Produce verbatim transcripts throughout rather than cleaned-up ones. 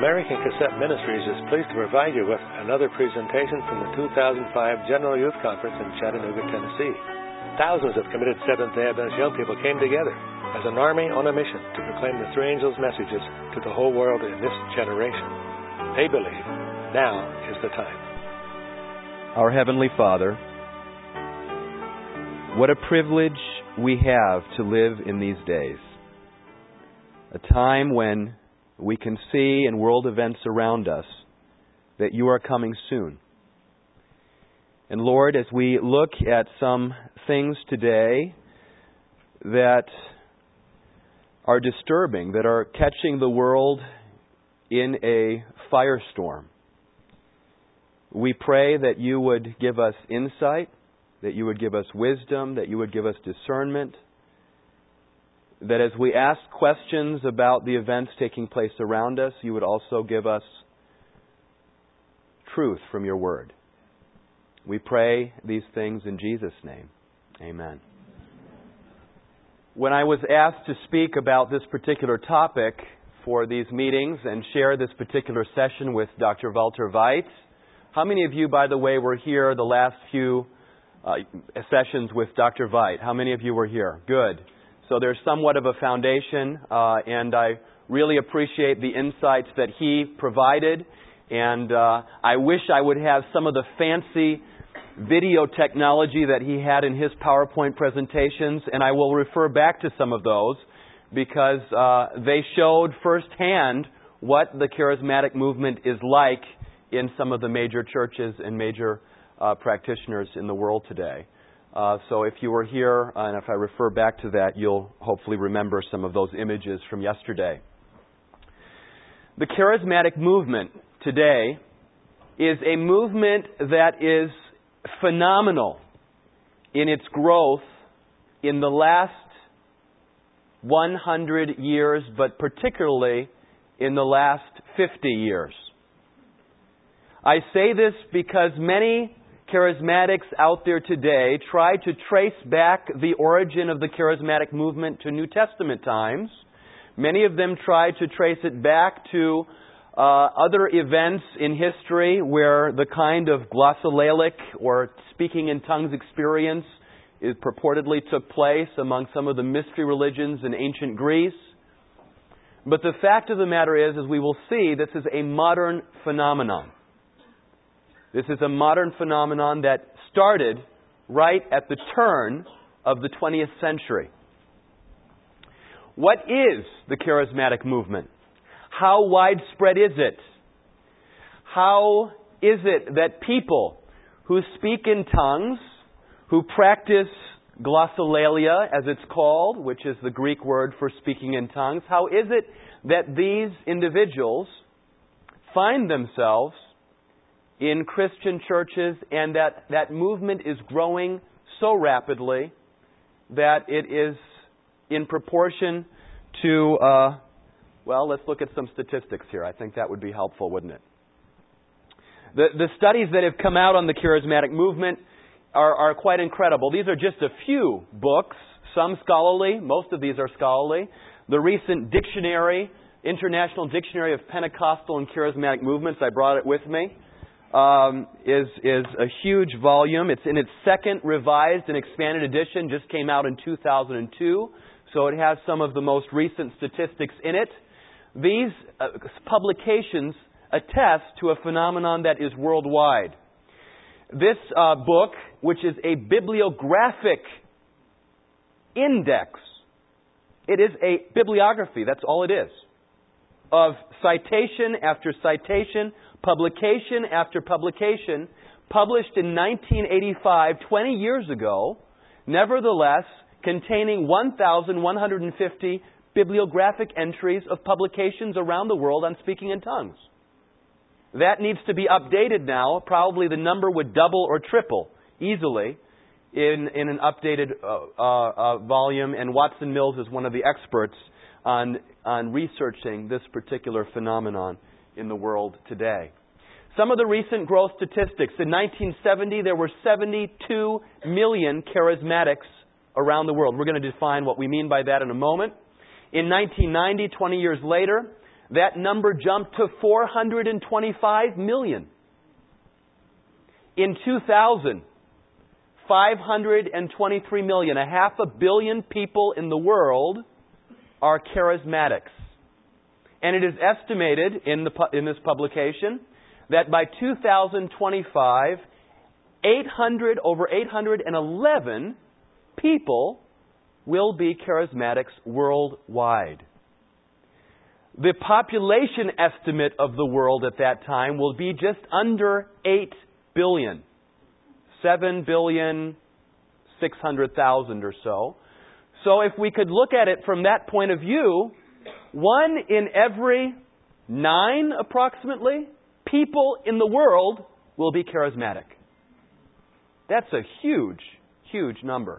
American Cassette Ministries is pleased to provide you with another presentation from the two thousand five General Youth Conference in Chattanooga, Tennessee. Thousands of committed Seventh-day Adventist young people came together as an army on a mission to proclaim the three angels' messages to the whole world in this generation. They believe now is the time. Our Heavenly Father, what a privilege we have to live in these days. A time when we can see in world events around us that you are coming soon. And Lord, as we look at some things today that are disturbing, that are catching the world in a firestorm, we pray that you would give us insight, that you would give us wisdom, that you would give us discernment, that as we ask questions about the events taking place around us, you would also give us truth from your word. We pray these things in Jesus' name. Amen. When I was asked to speak about this particular topic for these meetings and share this particular session with Doctor Walter Veit, how many of you, by the way, were here the last few uh, sessions with Doctor Veit? How many of you were here? Good. So there's somewhat of a foundation, uh, and I really appreciate the insights that he provided. And uh, I wish I would have some of the fancy video technology that he had in his PowerPoint presentations, and I will refer back to some of those because uh, they showed firsthand what the charismatic movement is like in some of the major churches and major uh, practitioners in the world today. Uh, so if you were here, uh, and if I refer back to that, you'll hopefully remember some of those images from yesterday. The charismatic movement today is a movement that is phenomenal in its growth in the last one hundred years, but particularly in the last fifty years. I say this because many charismatics out there today try to trace back the origin of the charismatic movement to New Testament times. Many of them try to trace it back to uh, other events in history where the kind of glossolalic or speaking in tongues experience is purportedly took place among some of the mystery religions in ancient Greece. But the fact of the matter is, as we will see, this is a modern phenomenon. This is a modern phenomenon that started right at the turn of the twentieth century. What is the charismatic movement? How widespread is it? How is it that people who speak in tongues, who practice glossolalia, as it's called, which is the Greek word for speaking in tongues, how is it that these individuals find themselves in Christian churches, and that that movement is growing so rapidly that it is in proportion to, uh, well, let's look at some statistics here. I think that would be helpful, wouldn't it? The, the studies that have come out on the charismatic movement are, are quite incredible. These are just a few books, some scholarly, most of these are scholarly. The recent dictionary, International Dictionary of Pentecostal and Charismatic Movements, I brought it with me. Um, is is a huge volume. It's in its second revised and expanded edition. Just came out in two thousand two, so it has some of the most recent statistics in it. These uh, publications attest to a phenomenon that is worldwide. This uh, book, which is a bibliographic index, it is a bibliography. That's all it is, of citation after citation, publication after publication, published in nineteen eighty-five, twenty years ago, nevertheless containing one thousand one hundred fifty bibliographic entries of publications around the world on speaking in tongues. That needs to be updated now. Probably the number would double or triple easily in, in an updated uh, uh, volume, and Watson Mills is one of the experts on, on researching this particular phenomenon in the world today. Some of the recent growth statistics. In nineteen seventy, there were seventy-two million charismatics around the world. We're going to define what we mean by that in a moment. In nineteen ninety, twenty years later, that number jumped to four hundred twenty-five million. In two thousand, five hundred twenty-three million, a half a billion people in the world are charismatics. And it is estimated in, the, in this publication that by two thousand twenty-five, eight hundred, over eight hundred eleven people will be charismatics worldwide. The population estimate of the world at that time will be just under eight billion. seven billion, six hundred thousand or so. So if we could look at it from that point of view, one in every nine, approximately, people in the world will be charismatic. That's a huge, huge number.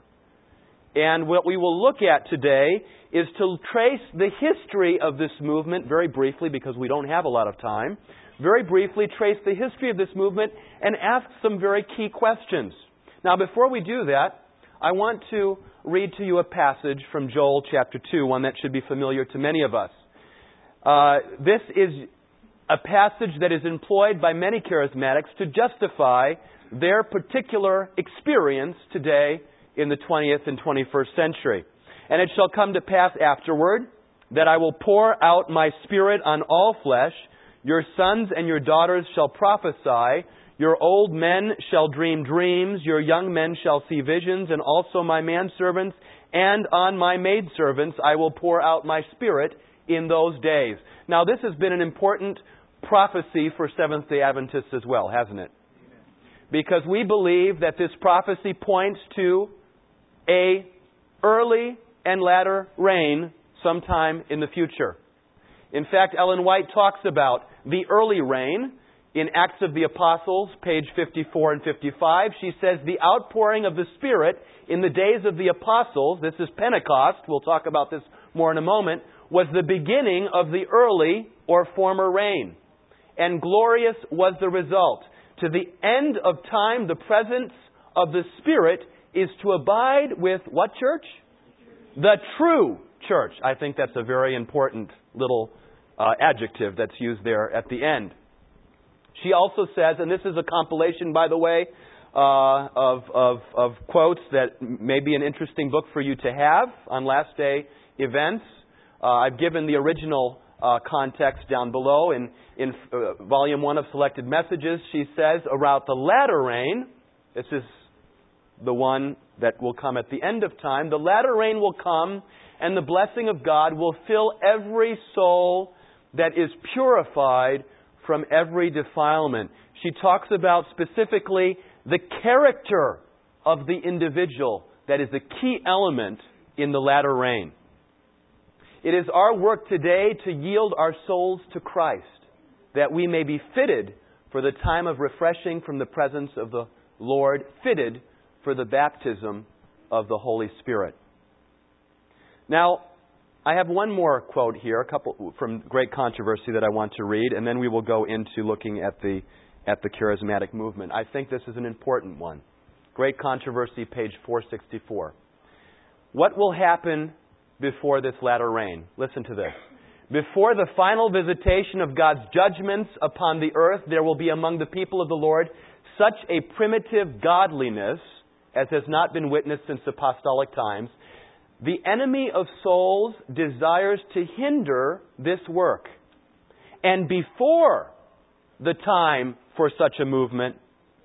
And what we will look at today is to trace the history of this movement very briefly, because we don't have a lot of time. Very briefly trace the history of this movement and ask some very key questions. Now, before we do that, I want to read to you a passage from Joel chapter two, one that should be familiar to many of us. Uh, this is a passage that is employed by many charismatics to justify their particular experience today in the twentieth and twenty-first century. And it shall come to pass afterward that I will pour out my Spirit on all flesh. Your sons and your daughters shall prophesy. Your old men shall dream dreams. Your young men shall see visions. And also my manservants and on my maidservants I will pour out my Spirit in those days. Now, this has been an important prophecy for Seventh-day Adventists as well, hasn't it? Because we believe that this prophecy points to a early and latter rain sometime in the future. In fact, Ellen White talks about the early rain in Acts of the Apostles, page fifty-four and fifty-five. She says, the outpouring of the Spirit in the days of the Apostles, this is Pentecost, we'll talk about this more in a moment, was the beginning of the early or former rain. And glorious was the result. To the end of time, the presence of the Spirit is to abide with what church? The true church. I think that's a very important little uh, adjective that's used there at the end. She also says, and this is a compilation, by the way, uh, of, of, of quotes that may be an interesting book for you to have on last day events. Uh, I've given the original uh, context down below in, in uh, volume one of Selected Messages. She says, about the latter rain, this is the one that will come at the end of time, the latter rain will come and the blessing of God will fill every soul that is purified from every defilement. She talks about specifically the character of the individual that is a key element in the latter rain. It is our work today to yield our souls to Christ, that we may be fitted for the time of refreshing from the presence of the Lord, fitted for the baptism of the Holy Spirit. Now, I have one more quote here, a couple from Great Controversy that I want to read, and then we will go into looking at the at the charismatic movement. I think this is an important one. Great Controversy, page four sixty-four. What will happen before this latter rain? Listen to this. Before the final visitation of God's judgments upon the earth, there will be among the people of the Lord such a primitive godliness as has not been witnessed since apostolic times. The enemy of souls desires to hinder this work. And before the time for such a movement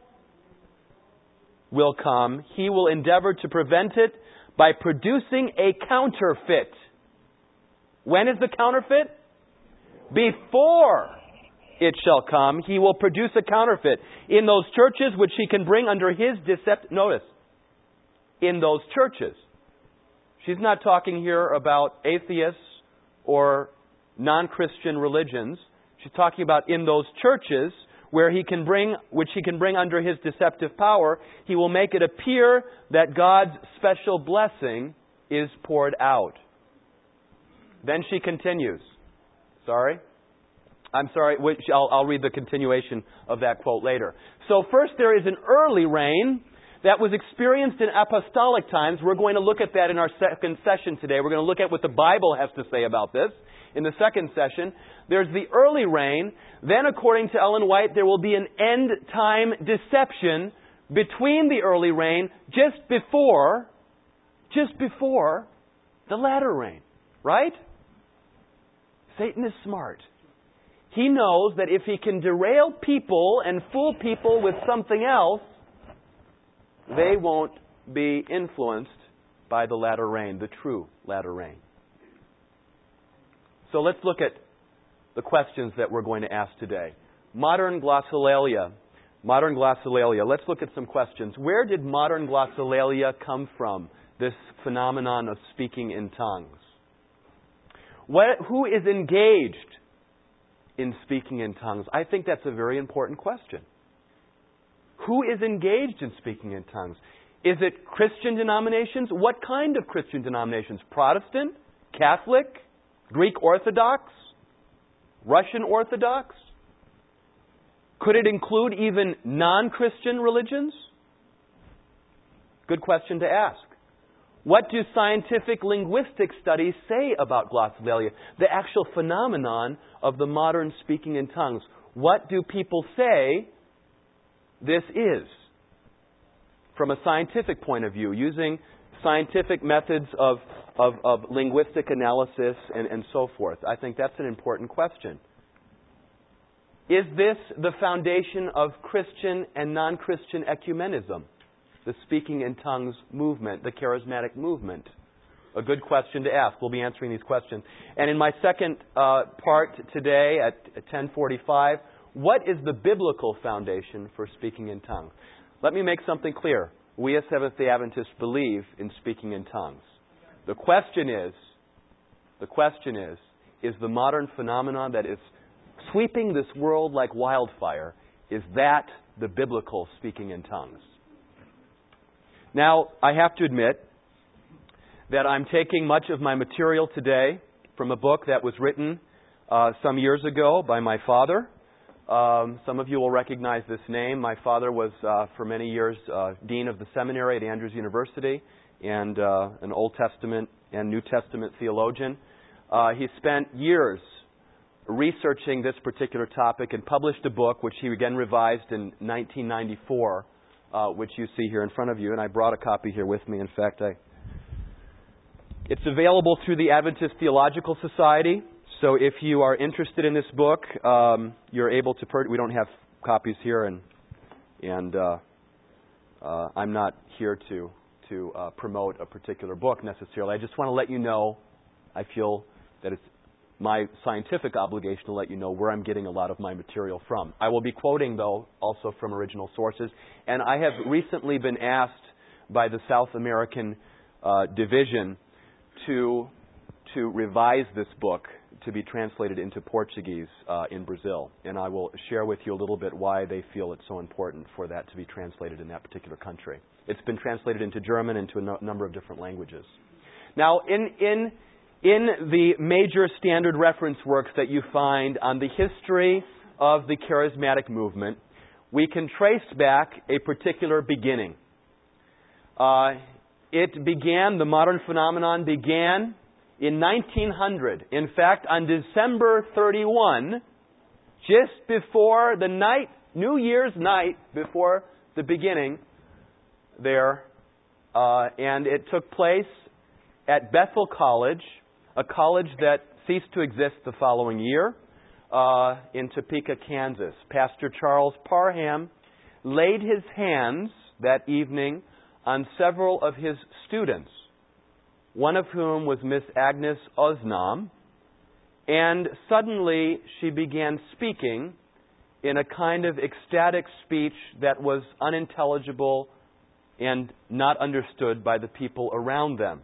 will come, he will endeavor to prevent it by producing a counterfeit. When is the counterfeit? Before it shall come, he will produce a counterfeit in those churches which he can bring under his decept. Notice, in those churches. She's not talking here about atheists or non-Christian religions. She's talking about in those churches where he can bring, which he can bring under his deceptive power, he will make it appear that God's special blessing is poured out. Then she continues. Sorry? I'm sorry. I'll, I'll read the continuation of that quote later. So first there is an early rain. that was experienced in apostolic times. We're going to look at that in our second session today. We're going to look at what the Bible has to say about this in the second session. There's the early reign. Then, according to Ellen White, there will be an end-time deception between the early reign just before, just before the latter rain. Right? Satan is smart. He knows that if he can derail people and fool people with something else, they won't be influenced by the latter rain, the true latter rain. So let's look at the questions that we're going to ask today. Modern glossolalia. Modern glossolalia. Let's look at some questions. Where did modern glossolalia come from, this phenomenon of speaking in tongues? What, who is engaged in speaking in tongues? I think that's a very important question. Who is engaged in speaking in tongues? Is it Christian denominations? What kind of Christian denominations? Protestant? Catholic? Greek Orthodox? Russian Orthodox? Could it include even non-Christian religions? Good question to ask. What do scientific linguistic studies say about glossolalia? The actual phenomenon of the modern speaking in tongues. What do people say this is? From a scientific point of view, using scientific methods of, of, of linguistic analysis and, and so forth. I think that's an important question. Is this the foundation of Christian and non-Christian ecumenism? The speaking in tongues movement, the charismatic movement? A good question to ask. We'll be answering these questions. And in my second uh, part today at ten forty-five, what is the biblical foundation for speaking in tongues? Let me make something clear. We as Seventh-day Adventists believe in speaking in tongues. The question is, the question is, is the modern phenomenon that is sweeping this world like wildfire, is that the biblical speaking in tongues? Now, I have to admit that I'm taking much of my material today from a book that was written uh, some years ago by my father. Um, some of you will recognize this name. My father was, uh, for many years, uh, dean of the seminary at Andrews University and uh, an Old Testament and New Testament theologian. Uh, he spent years researching this particular topic and published a book which he again revised in nineteen ninety-four, uh, which you see here in front of you. And I brought a copy here with me. In fact, I, it's available through the Adventist Theological Society. So if you are interested in this book, um, you're able to purchase. We don't have copies here, and and uh, uh, I'm not here to to uh, promote a particular book necessarily. I just want to let you know. I feel that it's my scientific obligation to let you know where I'm getting a lot of my material from. I will be quoting, though, also from original sources. And I have recently been asked by the South American uh, division to to revise this book to be translated into Portuguese uh, in Brazil. And I will share with you a little bit why they feel it's so important for that to be translated in that particular country. It's been translated into German, into a no- number of different languages. Now, in in in the major standard reference works that you find on the history of the charismatic movement, we can trace back a particular beginning. Uh, it began, the modern phenomenon began in nineteen hundred. In fact, on December thirty-first, just before the night, New Year's night, before the beginning there, uh, and it took place at Bethel College, a college that ceased to exist the following year, uh, in Topeka, Kansas. Pastor Charles Parham laid his hands that evening on several of his students, one of whom was Miss Agnes Osnam, and suddenly she began speaking in a kind of ecstatic speech that was unintelligible and not understood by the people around them.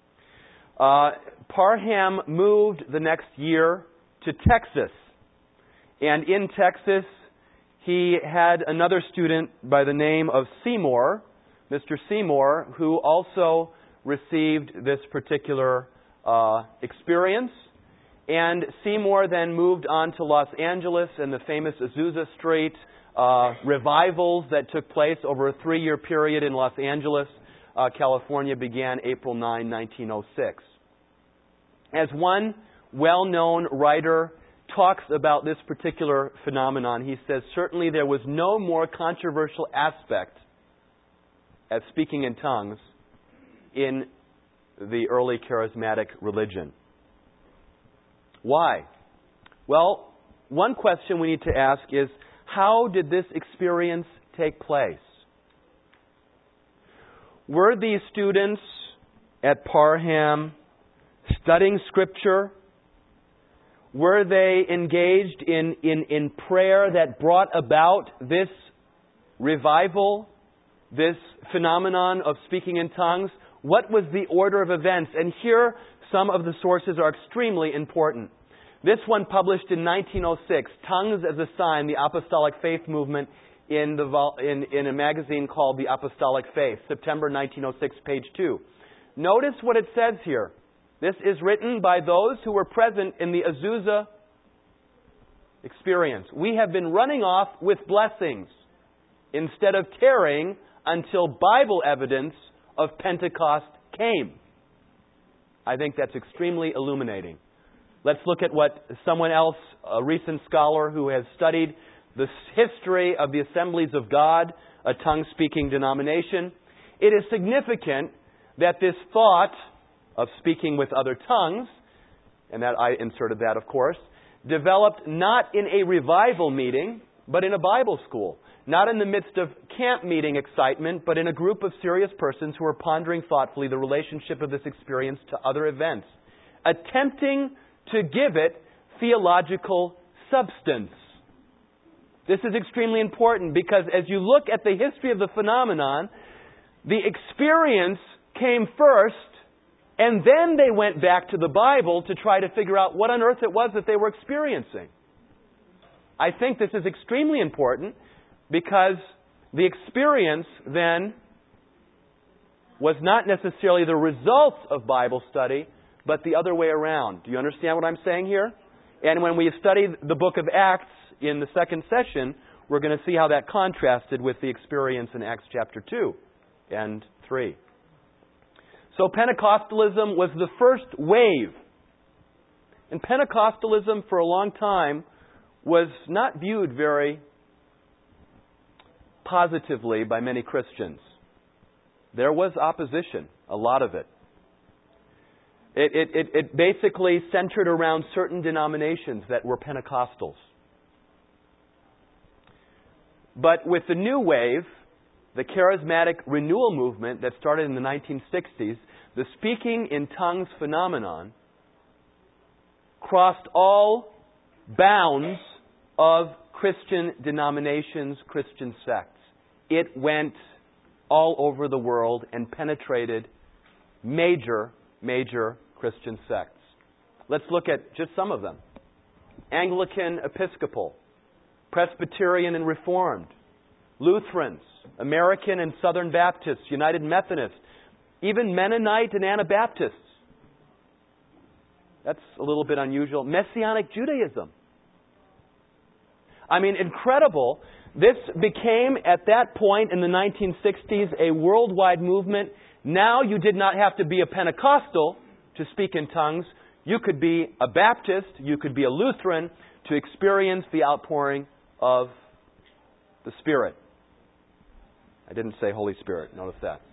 Uh, Parham moved the next year to Texas, and in Texas he had another student by the name of Seymour, Mister Seymour, who also received this particular uh, experience. And Seymour then moved on to Los Angeles and the famous Azusa Street uh, revivals that took place over a three-year period in Los Angeles, uh, California, began April ninth, nineteen oh six. As one well-known writer talks about this particular phenomenon, he says, certainly there was no more controversial aspect as speaking in tongues in the early charismatic religion. Why? Well, one question we need to ask is, how did this experience take place? Were these students at Parham studying Scripture? Were they engaged in, in, in prayer that brought about this revival, this phenomenon of speaking in tongues? What was the order of events? And here, some of the sources are extremely important. This one published in nineteen oh six, Tongues as a Sign, the Apostolic Faith Movement, in, the vol- in, in a magazine called The Apostolic Faith, September nineteen oh six, page two. Notice what it says here. This is written by those who were present in the Azusa experience. We have been running off with blessings instead of tarrying until Bible evidence of Pentecost came. I think that's extremely illuminating. Let's look at what someone else, a recent scholar who has studied the history of the Assemblies of God, a tongue-speaking denomination. It is significant that this thought of speaking with other tongues, and that I inserted that, of course, developed not in a revival meeting, but in a Bible school. Not in the midst of camp meeting excitement, but in a group of serious persons who are pondering thoughtfully the relationship of this experience to other events, attempting to give it theological substance. This is extremely important because as you look at the history of the phenomenon, the experience came first, and then they went back to the Bible to try to figure out what on earth it was that they were experiencing. I think this is extremely important because the experience then was not necessarily the result of Bible study, but the other way around. Do you understand what I'm saying here? And when we study the book of Acts in the second session, we're going to see how that contrasted with the experience in Acts chapter two and three. So Pentecostalism was the first wave. And Pentecostalism for a long time was not viewed very positively by many Christians. There was opposition, a lot of it. It, it, it, it basically centered around certain denominations that were Pentecostals. But with the new wave, the charismatic renewal movement that started in the nineteen sixties, the speaking in tongues phenomenon crossed all bounds of Christian denominations, Christian sects. It went all over the world and penetrated major, major Christian sects. Let's look at just some of them. Anglican Episcopal, Presbyterian and Reformed, Lutherans, American and Southern Baptists, United Methodists, even Mennonite and Anabaptists. That's a little bit unusual. Messianic Judaism. I mean, incredible. This became, at that point in the nineteen sixties, a worldwide movement. Now you did not have to be a Pentecostal to speak in tongues. You could be a Baptist, you could be a Lutheran to experience the outpouring of the Spirit. I didn't say Holy Spirit, notice that.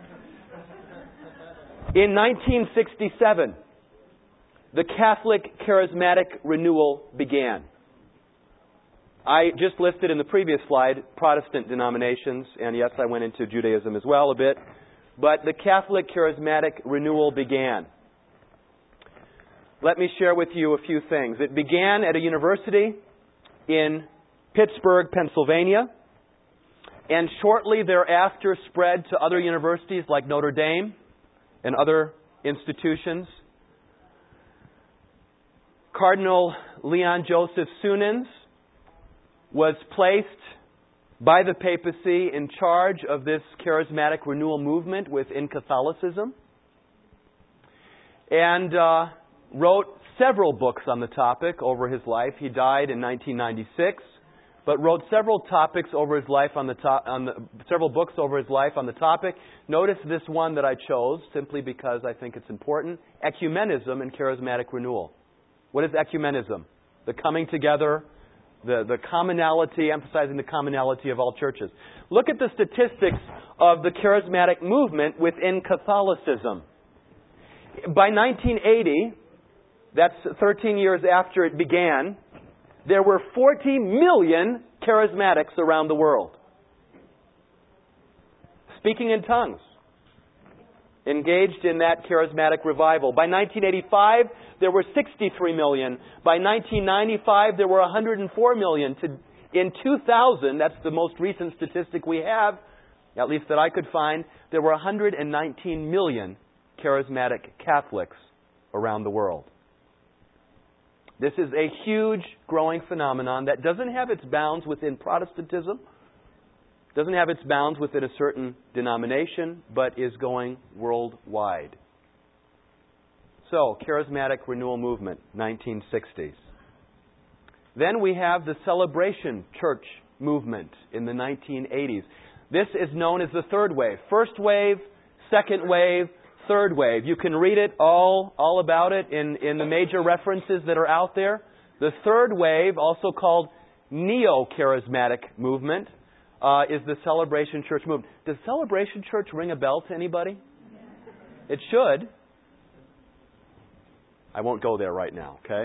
In nineteen sixty-seven, the Catholic Charismatic Renewal began. I just listed in the previous slide Protestant denominations, and yes, I went into Judaism as well a bit, but the Catholic Charismatic Renewal began. Let me share with you a few things. It began at a university in Pittsburgh, Pennsylvania, and shortly thereafter spread to other universities like Notre Dame and other institutions. Cardinal Leon Joseph Suenens was placed by the papacy in charge of this charismatic renewal movement within Catholicism. And uh, wrote several books on the topic over his life. He died in nineteen ninety-six, but wrote several topics over his life on the to- on the several books over his life on the topic. Notice this one that I chose simply because I think it's important: Ecumenism and Charismatic Renewal. What is ecumenism? The coming together, the the commonality, emphasizing the commonality of all churches. Look at the statistics of the charismatic movement within Catholicism. By nineteen eighty, that's thirteen years after it began, there were forty million charismatics around the world. Speaking in tongues. Engaged in that charismatic revival. By nineteen eighty-five, there were sixty-three million. By nineteen ninety-five, there were one hundred four million. To, in two thousand, that's the most recent statistic we have, at least that I could find, there were one hundred nineteen million charismatic Catholics around the world. This is a huge growing phenomenon that doesn't have its bounds within Protestantism, doesn't have its bounds within a certain denomination, but is going worldwide. So, Charismatic Renewal Movement, nineteen sixties. Then we have the Celebration Church movement in the nineteen eighties. This is known as the third wave. First wave, second wave, third wave. You can read it all, all about it in, in the major references that are out there. The third wave, also called Neo-Charismatic Movement, uh, is the Celebration Church movement. Does Celebration Church ring a bell to anybody? It should. I won't go there right now, okay?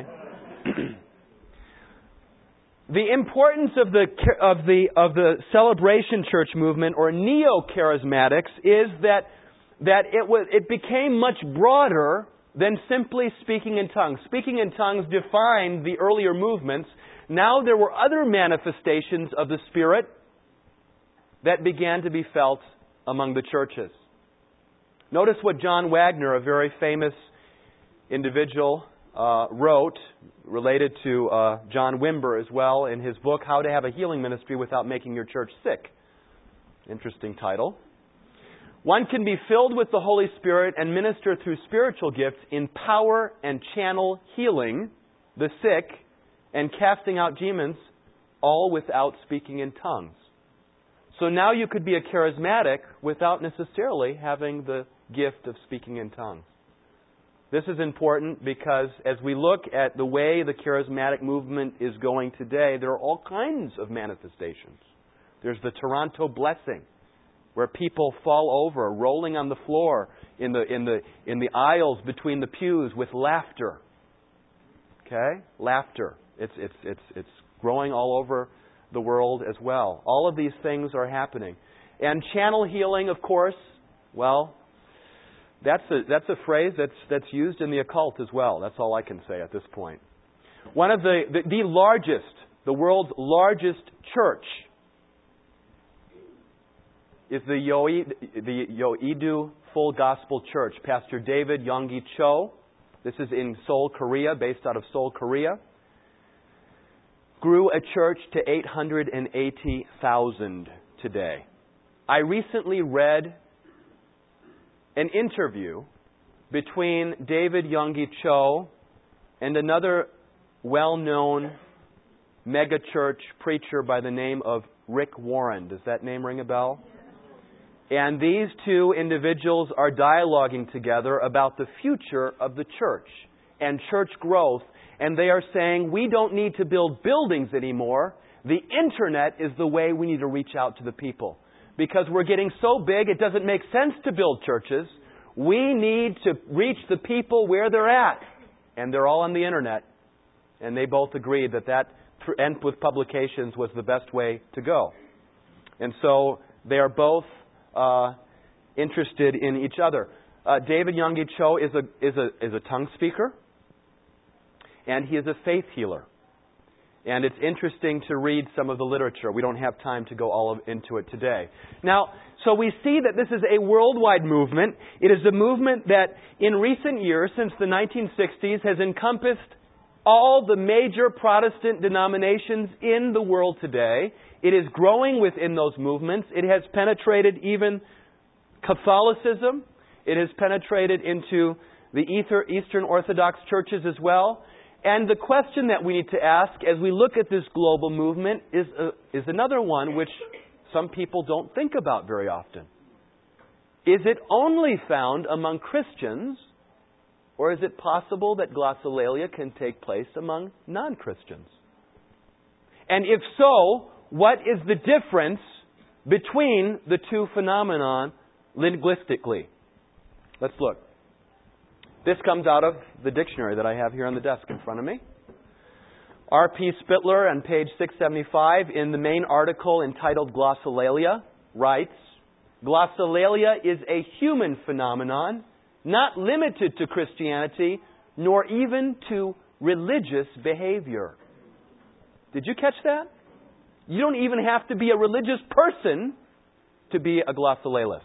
The importance of the of the of the Celebration Church movement, or Neo-Charismatics, is that that it was it became much broader than simply speaking in tongues. Speaking in tongues defined the earlier movements. Now there were other manifestations of the Spirit that began to be felt among the churches. Notice what John Wagner, a very famous individual, uh, wrote, related to uh, John Wimber as well, in his book, How to Have a Healing Ministry Without Making Your Church Sick. Interesting title. One can be filled with the Holy Spirit and minister through spiritual gifts in power and channel healing the sick and casting out demons, all without speaking in tongues. So now you could be a charismatic without necessarily having the gift of speaking in tongues. This is important because as we look at the way the charismatic movement is going today, there are all kinds of manifestations. There's the Toronto blessing, where people fall over, rolling on the floor in the in the in the aisles between the pews with laughter. Okay? Laughter. It's it's it's it's growing all over the world as well. All of these things are happening. And channel healing, of course, well, that's a that's a phrase that's that's used in the occult as well. That's all I can say at this point. One of the the, the largest, the world's largest church is the Yoi, the Yoido Full Gospel Church. Pastor David Yonggi Cho, this is in Seoul, Korea, based out of Seoul, Korea, grew a church to eight hundred eighty thousand today. I recently read an interview between David Yonggi Cho and another well-known mega-church preacher by the name of Rick Warren. Does that name ring a bell? And these two individuals are dialoguing together about the future of the church and church growth. And they are saying, we don't need to build buildings anymore. The internet is the way we need to reach out to the people. Because we're getting so big, it doesn't make sense to build churches. We need to reach the people where they're at. And they're all on the internet. And they both agreed that that, and with publications, was the best way to go. And so they are both uh, interested in each other. Uh, David Yonggi Cho is a is a is a tongue speaker. And he is a faith healer. And it's interesting to read some of the literature. We don't have time to go all of, into it today. Now, so we see that this is a worldwide movement. It is a movement that in recent years, since the nineteen sixties, has encompassed all the major Protestant denominations in the world today. It is growing within those movements. It has penetrated even Catholicism. It has penetrated into the Eastern Orthodox churches as well. And the question that we need to ask as we look at this global movement is, uh, is another one which some people don't think about very often. Is it only found among Christians, or is it possible that glossolalia can take place among non-Christians? And if so, what is the difference between the two phenomena linguistically? Let's look. This comes out of the dictionary that I have here on the desk in front of me. R P Spittler on page six seventy-five in the main article entitled Glossolalia writes, glossolalia is a human phenomenon not limited to Christianity nor even to religious behavior. Did you catch that? You don't even have to be a religious person to be a glossolalia.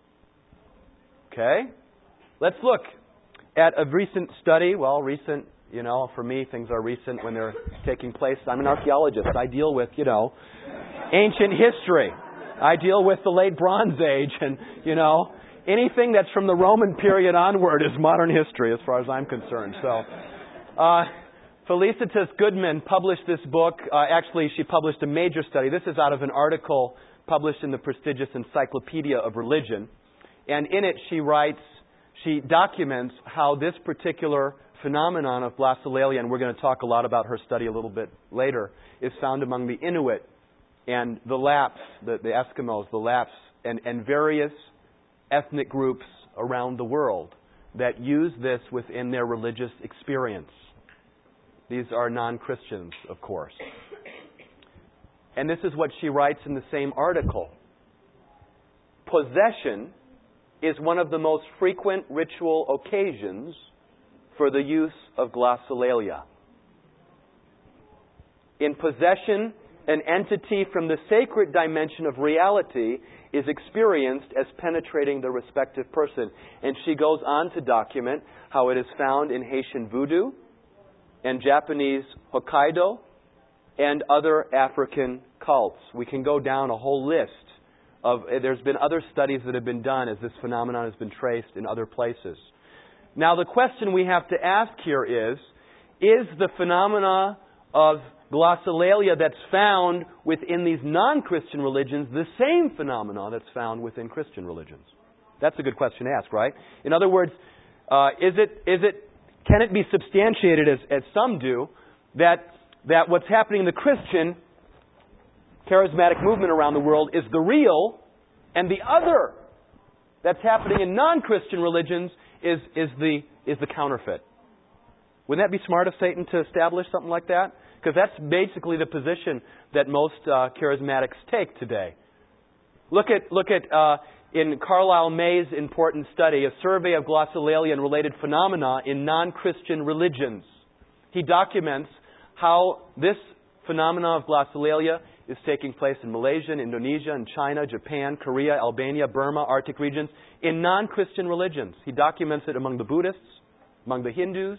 Okay? Let's look at a recent study. Well, recent, you know, for me, things are recent when they're taking place. I'm an archaeologist. I deal with, you know, ancient history. I deal with the late Bronze Age and, you know, anything that's from the Roman period onward is modern history as far as I'm concerned. So, uh, Felicitas Goodman published this book. Uh, actually, she published a major study. This is out of an article published in the prestigious Encyclopedia of Religion. And in it, she writes, she documents how this particular phenomenon of glossolalia, and we're going to talk a lot about her study a little bit later, is found among the Inuit and the Lapps, the, the Eskimos, the Lapps, and, and various ethnic groups around the world that use this within their religious experience. These are non-Christians, of course. And this is what she writes in the same article. Possession is one of the most frequent ritual occasions for the use of glossolalia. In possession, an entity from the sacred dimension of reality is experienced as penetrating the respective person. And she goes on to document how it is found in Haitian voodoo and Japanese Hokkaido and other African cults. We can go down a whole list of, there's been other studies that have been done as this phenomenon has been traced in other places. Now the question we have to ask here is, is the phenomena of glossolalia that's found within these non-Christian religions the same phenomena that's found within Christian religions? That's a good question to ask, right? In other words, uh, is it, is it, can it be substantiated, as, as some do, that, that what's happening in the Christian charismatic movement around the world is the real, and the other that's happening in non-Christian religions is, is, the, is the counterfeit? Wouldn't that be smart of Satan to establish something like that? Because that's basically the position that most uh, charismatics take today. Look at, look at uh, in Carlisle May's important study, a survey of glossolalia and related phenomena in non-Christian religions. He documents how this phenomena of glossolalia is taking place in Malaysia, Indonesia, and China, Japan, Korea, Albania, Burma, Arctic regions, in non-Christian religions. He documents it among the Buddhists, among the Hindus.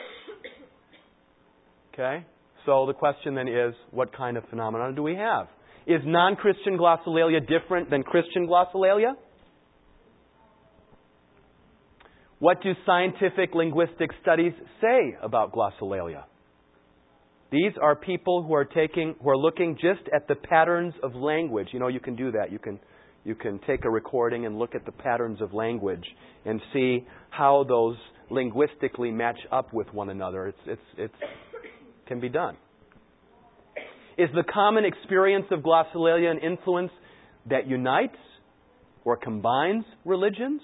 Okay? So the question then is, what kind of phenomenon do we have? Is non-Christian glossolalia different than Christian glossolalia? What do scientific linguistic studies say about glossolalia? These are people who are taking, who are looking just at the patterns of language. You know, you can do that. You can, you can take a recording and look at the patterns of language and see how those linguistically match up with one another. It's, it's, it's, can be done. Is the common experience of glossolalia an influence that unites or combines religions?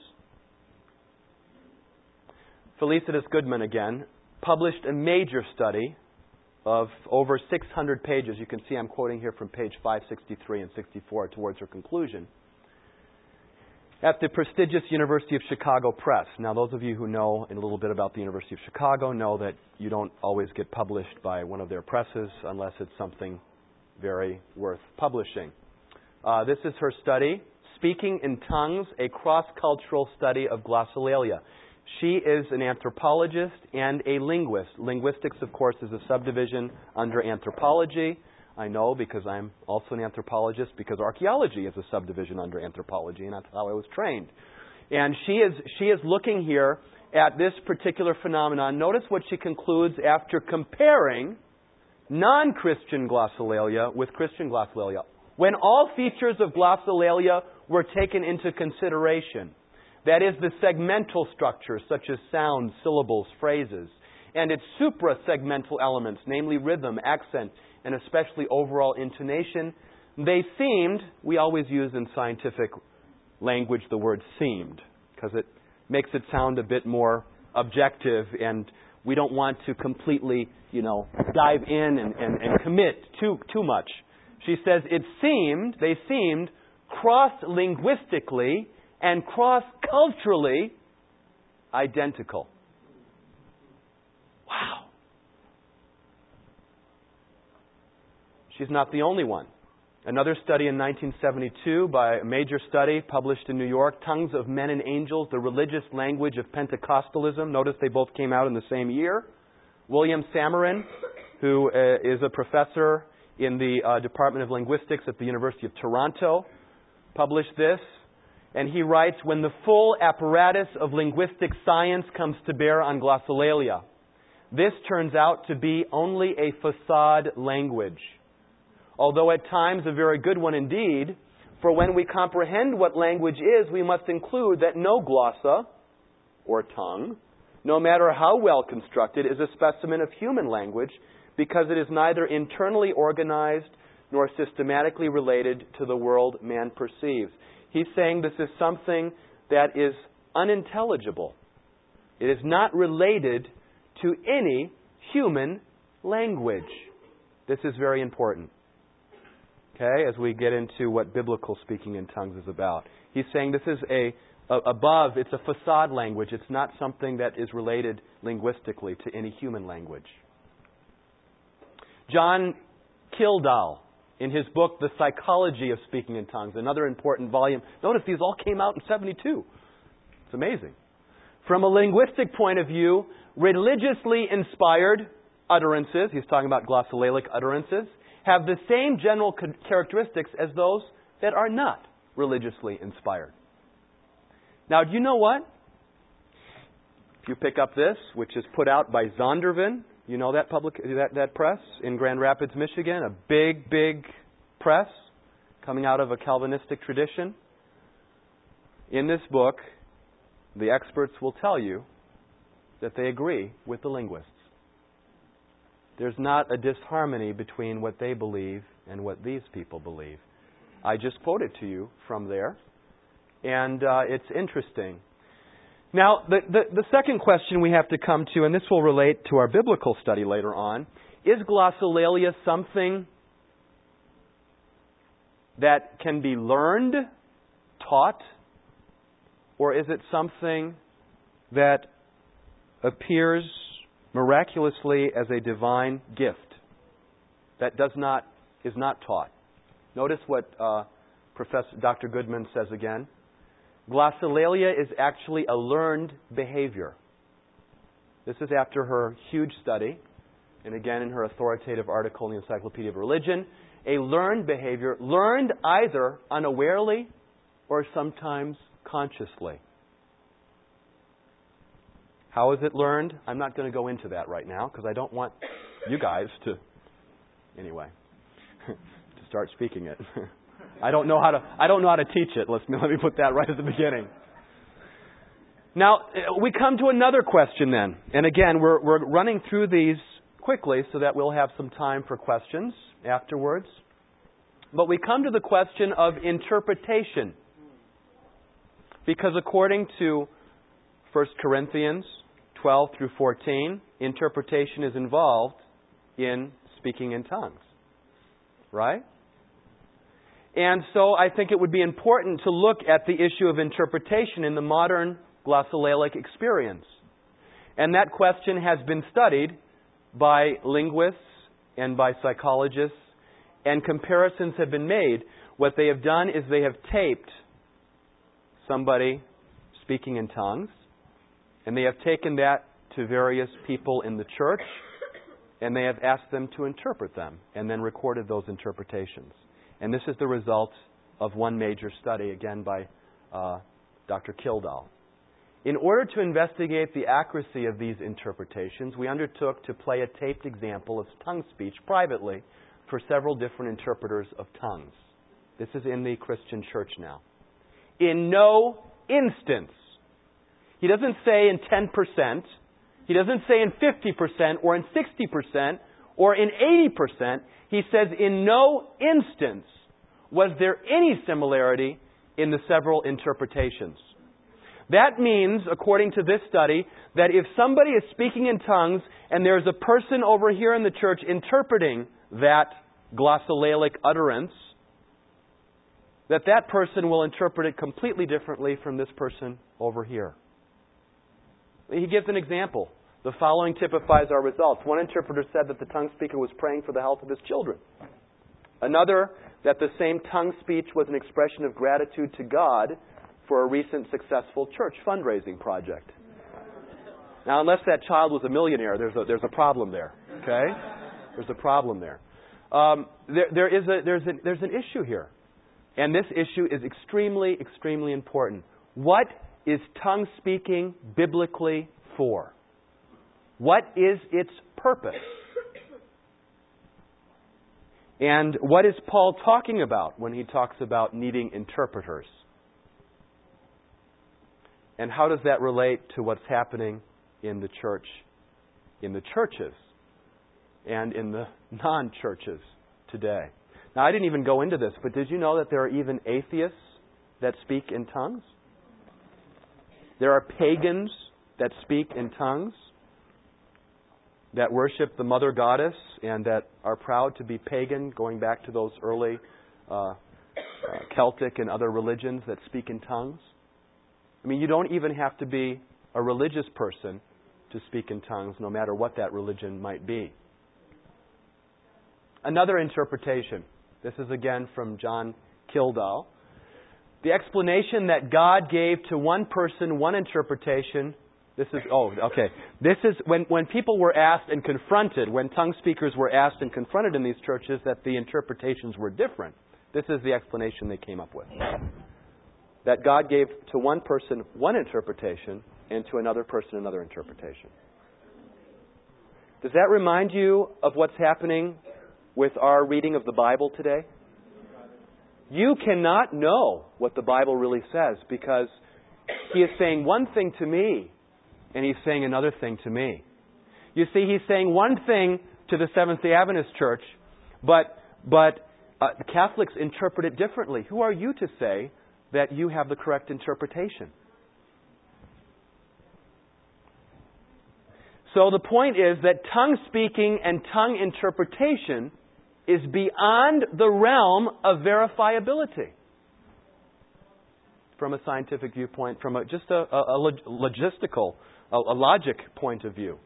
Felicitas Goodman, again, published a major study of over six hundred pages. You can see I'm quoting here from page five sixty-three and sixty-four towards her conclusion, at the prestigious University of Chicago Press. Now, those of you who know a little bit about the University of Chicago know that you don't always get published by one of their presses unless it's something very worth publishing. Uh, this is her study, Speaking in Tongues, a Cross-Cultural Study of Glossolalia. She is an anthropologist and a linguist. Linguistics, of course, is a subdivision under anthropology. I know because I'm also an anthropologist, because archaeology is a subdivision under anthropology, and that's how I was trained. And she is she is looking here at this particular phenomenon, notice what she concludes after comparing non-Christian glossolalia with Christian glossolalia. When all features of glossolalia were taken into consideration, that is, the segmental structures such as sounds, syllables, phrases, and its supra-segmental elements, namely rhythm, accent, and especially overall intonation, they seemed, we always use in scientific language the word seemed, because it makes it sound a bit more objective, and we don't want to completely, you know, dive in and, and, and commit too too much. She says it seemed, they seemed cross-linguistically and cross-culturally identical. Wow. She's not the only one. Another study in nineteen seventy-two by a major study published in New York, Tongues of Men and Angels, the Religious Language of Pentecostalism. Notice they both came out in the same year. William Samarin, who uh, is a professor in the uh, Department of Linguistics at the University of Toronto, published this. And he writes, when the full apparatus of linguistic science comes to bear on glossolalia, this turns out to be only a facade language, although at times a very good one indeed, for when we comprehend what language is, we must include that no glossa, or tongue, no matter how well constructed, is a specimen of human language, because it is neither internally organized nor systematically related to the world man perceives. He's saying this is something that is unintelligible. It is not related to any human language. This is very important. Okay, as we get into what biblical speaking in tongues is about. He's saying this is a, a above, it's a facade language. It's not something that is related linguistically to any human language. John Kildall, in his book, The Psychology of Speaking in Tongues, another important volume. Notice these all came out in seventy-two. It's amazing. From a linguistic point of view, religiously inspired utterances, he's talking about glossolalic utterances, have the same general characteristics as those that are not religiously inspired. Now, do you know what? If you pick up this, which is put out by Zondervan, you know that public that, that press in Grand Rapids, Michigan, a big, big press coming out of a Calvinistic tradition. In this book, the experts will tell you that they agree with the linguists. There's not a disharmony between what they believe and what these people believe. I just quoted to you from there, and uh, it's interesting. Now, the, the, the second question we have to come to, and this will relate to our biblical study later on, is glossolalia something that can be learned, taught, or is it something that appears miraculously as a divine gift that does not is not taught? Notice what uh, Professor Doctor Goodman says again. Glossolalia is actually a learned behavior. This is after her huge study, and again in her authoritative article in the Encyclopedia of Religion. A learned behavior, learned either unawarely or sometimes consciously. How is it learned? I'm not going to go into that right now because I don't want you guys to, anyway, to start speaking it. I don't know how to. I don't know how to teach it. Let's let me put that right at the beginning. Now we come to another question then, and again we're we're running through these quickly so that we'll have some time for questions afterwards. But we come to the question of interpretation, because according to First Corinthians twelve through fourteen, interpretation is involved in speaking in tongues. Right? And so I think it would be important to look at the issue of interpretation in the modern glossolalic experience. And that question has been studied by linguists and by psychologists, and comparisons have been made. What they have done is they have taped somebody speaking in tongues, and they have taken that to various people in the church, and they have asked them to interpret them, and then recorded those interpretations. And this is the result of one major study, again by uh, Doctor Kildall. In order to investigate the accuracy of these interpretations, we undertook to play a taped example of tongue speech privately for several different interpreters of tongues. This is in the Christian church now. In no instance, he doesn't say in ten percent, he doesn't say in fifty percent or in sixty percent or in eighty percent. He says in no instance was there any similarity in the several interpretations. That means, according to this study, that if somebody is speaking in tongues and there's a person over here in the church interpreting that glossolalic utterance, that that person will interpret it completely differently from this person over here. He gives an example. The following typifies our results. One interpreter said that the tongue speaker was praying for the health of his children. Another, that the same tongue speech was an expression of gratitude to God for a recent successful church fundraising project. Now, unless that child was a millionaire, there's a, there's a problem there. Okay? There's a problem there. Um, there, there is a, there's, a, there's an issue here. And this issue is extremely, extremely important. What is tongue speaking biblically for? What is its purpose? And what is Paul talking about when he talks about needing interpreters? And how does that relate to what's happening in the church, in the churches, and in the non-churches today? Now, I didn't even go into this, but did you know that there are even atheists that speak in tongues? There are pagans that speak in tongues, that worship the mother goddess, and that are proud to be pagan, going back to those early uh, uh, Celtic and other religions that speak in tongues. I mean, you don't even have to be a religious person to speak in tongues, no matter what that religion might be. Another interpretation. This is again from John Kildall. The explanation that God gave to one person one interpretation. This is, oh, okay. This is when, when people were asked and confronted, when tongue speakers were asked and confronted in these churches that the interpretations were different. This is the explanation they came up with. That God gave to one person one interpretation and to another person another interpretation. Does that remind you of what's happening with our reading of the Bible today? You cannot know what the Bible really says because He is saying one thing to me and He's saying another thing to me. You see, He's saying one thing to the Seventh-day Adventist Church, but, but uh, the Catholics interpret it differently. Who are you to say that you have the correct interpretation? So the point is that tongue speaking and tongue interpretation is beyond the realm of verifiability from a scientific viewpoint, from a, just a, a, a logistical, a, a logic point of view.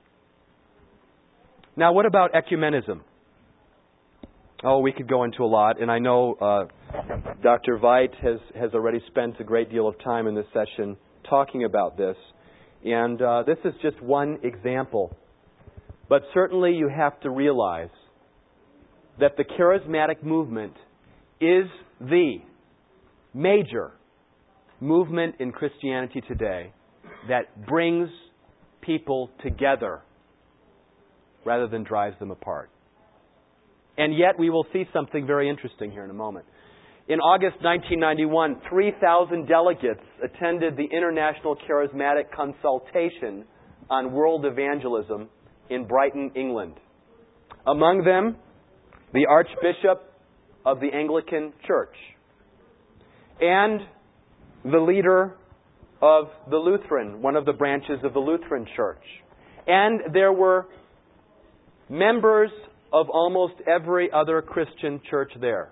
Now, what about ecumenism? Oh, we could go into a lot, and I know uh, Doctor Veit has, has already spent a great deal of time in this session talking about this. And uh, this is just one example. But certainly you have to realize that the charismatic movement is the major movement in Christianity today that brings people together rather than drives them apart. And yet we will see something very interesting here in a moment. In August nineteen ninety-one, three thousand delegates attended the International Charismatic Consultation on World Evangelism in Brighton, England. Among them, the Archbishop of the Anglican Church and the leader of the Lutheran, one of the branches of the Lutheran Church. And there were members of almost every other Christian church there.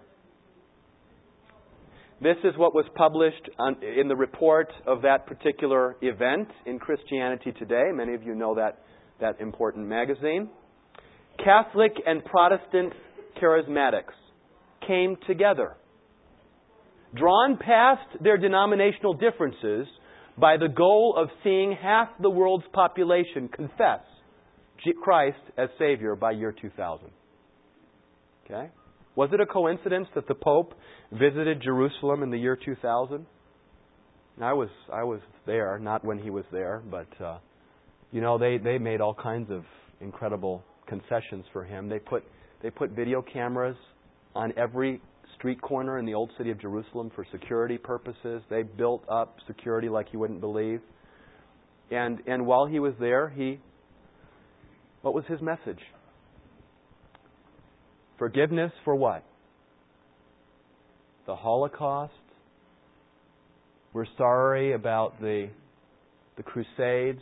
This is what was published on, in the report of that particular event in Christianity Today. Many of you know that, that important magazine. Catholic and Protestant charismatics came together, drawn past their denominational differences by the goal of seeing half the world's population confess Christ as Savior by year two thousand. Okay? Was it a coincidence that the Pope visited Jerusalem in the year two thousand? I was I was there, not when he was there, but uh, you know they, they made all kinds of incredible concessions for him. They put they put video cameras on every street corner in the old city of Jerusalem for security purposes. They built up security like you wouldn't believe. And and while he was there, he what was his message? Forgiveness for what? The Holocaust. We're sorry about the the Crusades.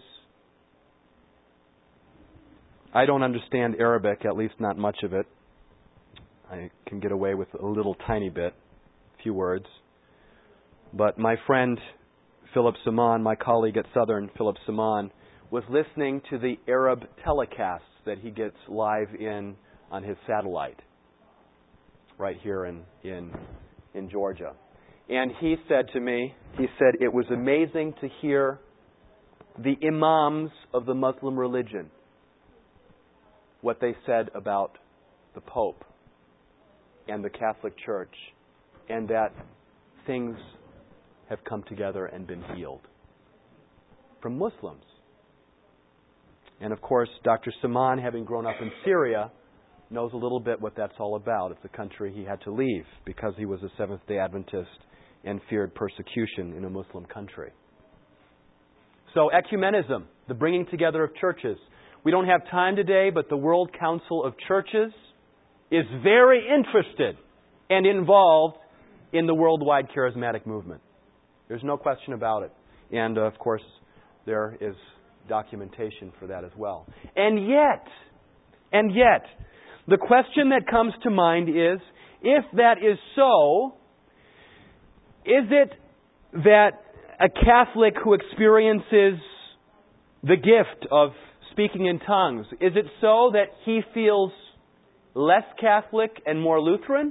I don't understand Arabic, at least not much of it. I can get away with a little tiny bit, a few words. But my friend Philip Simon, my colleague at Southern, Philip Simon, was listening to the Arab telecasts that he gets live in on his satellite right here in, in, in Georgia. And he said to me, he said, it was amazing to hear the imams of the Muslim religion, what they said about the Pope and the Catholic Church, and that things have come together and been healed from Muslims. And of course, Doctor Simon, having grown up in Syria, knows a little bit what that's all about. It's a country he had to leave because he was a Seventh-day Adventist and feared persecution in a Muslim country. So ecumenism, the bringing together of churches. We don't have time today, but the World Council of Churches is very interested and involved in the worldwide charismatic movement. There's no question about it. And, uh, of course, there is documentation for that as well. And yet, and yet, the question that comes to mind is, if that is so, is it that a Catholic who experiences the gift of speaking in tongues, is it so that he feels less Catholic and more Lutheran?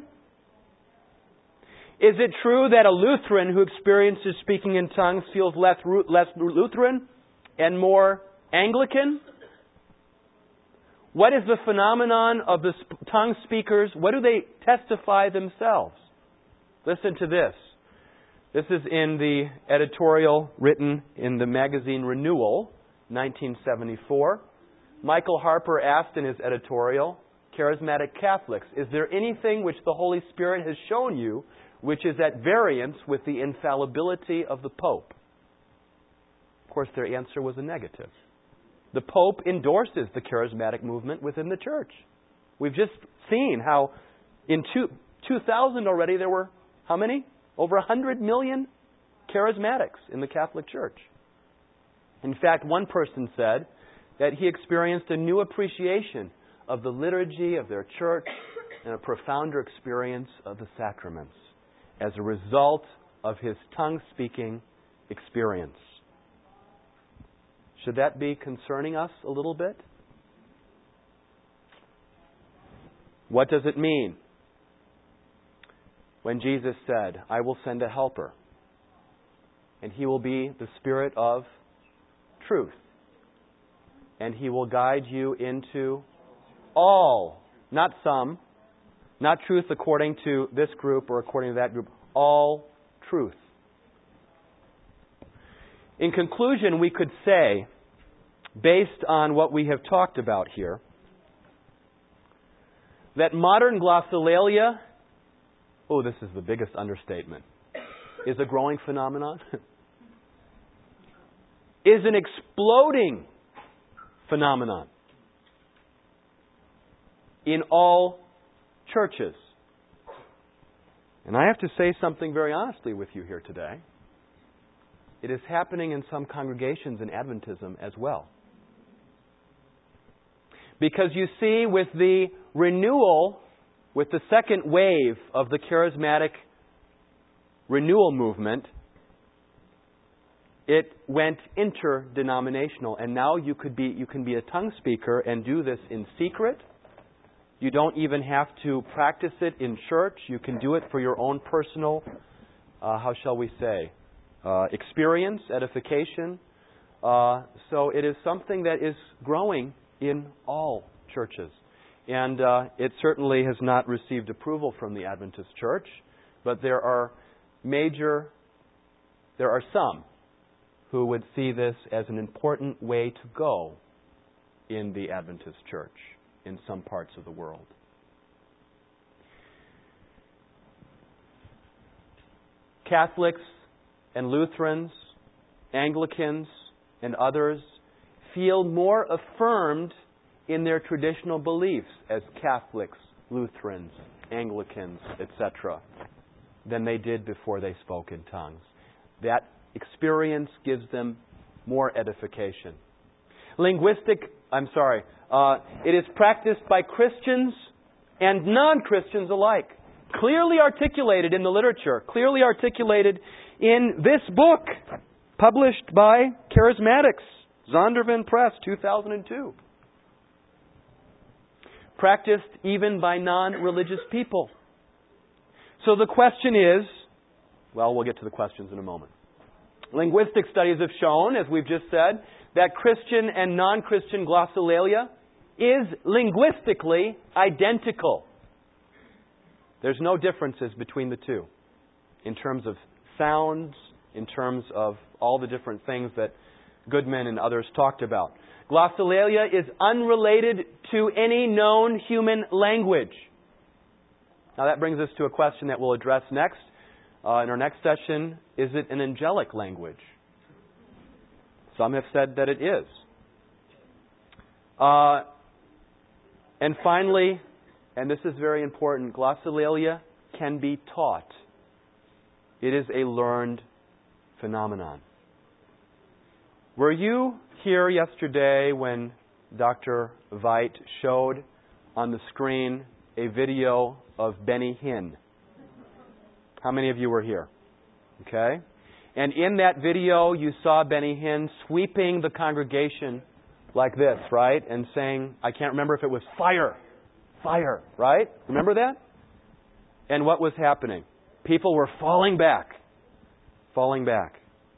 Is it true that a Lutheran who experiences speaking in tongues feels less, less Lutheran and more Anglican? What is the phenomenon of the tongue speakers? What do they testify themselves? Listen to this. This is in the editorial written in the magazine Renewal, nineteen seventy-four. Michael Harper asked in his editorial, Charismatic Catholics, is there anything which the Holy Spirit has shown you which is at variance with the infallibility of the Pope? Of course, their answer was a negative. The Pope endorses the charismatic movement within the church. We've just seen how in two, two thousand already there were, how many? Over one hundred million charismatics in the Catholic Church. In fact, one person said that he experienced a new appreciation of the liturgy of their church and a profounder experience of the sacraments as a result of his tongue-speaking experience. Should that be concerning us a little bit? What does it mean when Jesus said, I will send a helper, and he will be the Spirit of truth, and he will guide you into all, not some, not truth according to this group or according to that group, all truth. In conclusion, we could say, based on what we have talked about here, that modern glossolalia, oh, this is the biggest understatement, is a growing phenomenon, is an exploding phenomenon in all churches. And I have to say something very honestly with you here today. It is happening in some congregations in Adventism as well. Because you see, with the renewal, with the second wave of the charismatic renewal movement, it went interdenominational. And now you could be you can be a tongue speaker and do this in secret. You don't even have to practice it in church. You can do it for your own personal, uh, how shall we say, uh, experience, edification. Uh, so it is something that is growing in all churches. And uh, it certainly has not received approval from the Adventist Church, but there are major there are some who would see this as an important way to go in the Adventist church in some parts of the world. Catholics and Lutherans, Anglicans and others feel more affirmed in their traditional beliefs as Catholics, Lutherans, Anglicans, et cetera, than they did before they spoke in tongues. That experience gives them more edification. Linguistic, I'm sorry, uh, it is practiced by Christians and non-Christians alike. Clearly articulated in the literature, clearly articulated in this book, published by Charismatics, Zondervan Press, two thousand two. Practiced even by non-religious people. So the question is, well, we'll get to the questions in a moment. Linguistic studies have shown, as we've just said, that Christian and non-Christian glossolalia is linguistically identical. There's no differences between the two in terms of sounds, in terms of all the different things that Goodman and others talked about. Glossolalia is unrelated to any known human language. Now that brings us to a question that we'll address next. Uh, in our next session, is it an angelic language? Some have said that it is. Uh, and finally, and this is very important, glossolalia can be taught. It is a learned phenomenon. Were you here yesterday when Doctor Veit showed on the screen a video of Benny Hinn? How many of you were here? Okay. And in that video, you saw Benny Hinn sweeping the congregation like this, right? And saying, I can't remember if it was fire. Fire, right? Remember that? And what was happening? People were falling back. Falling back.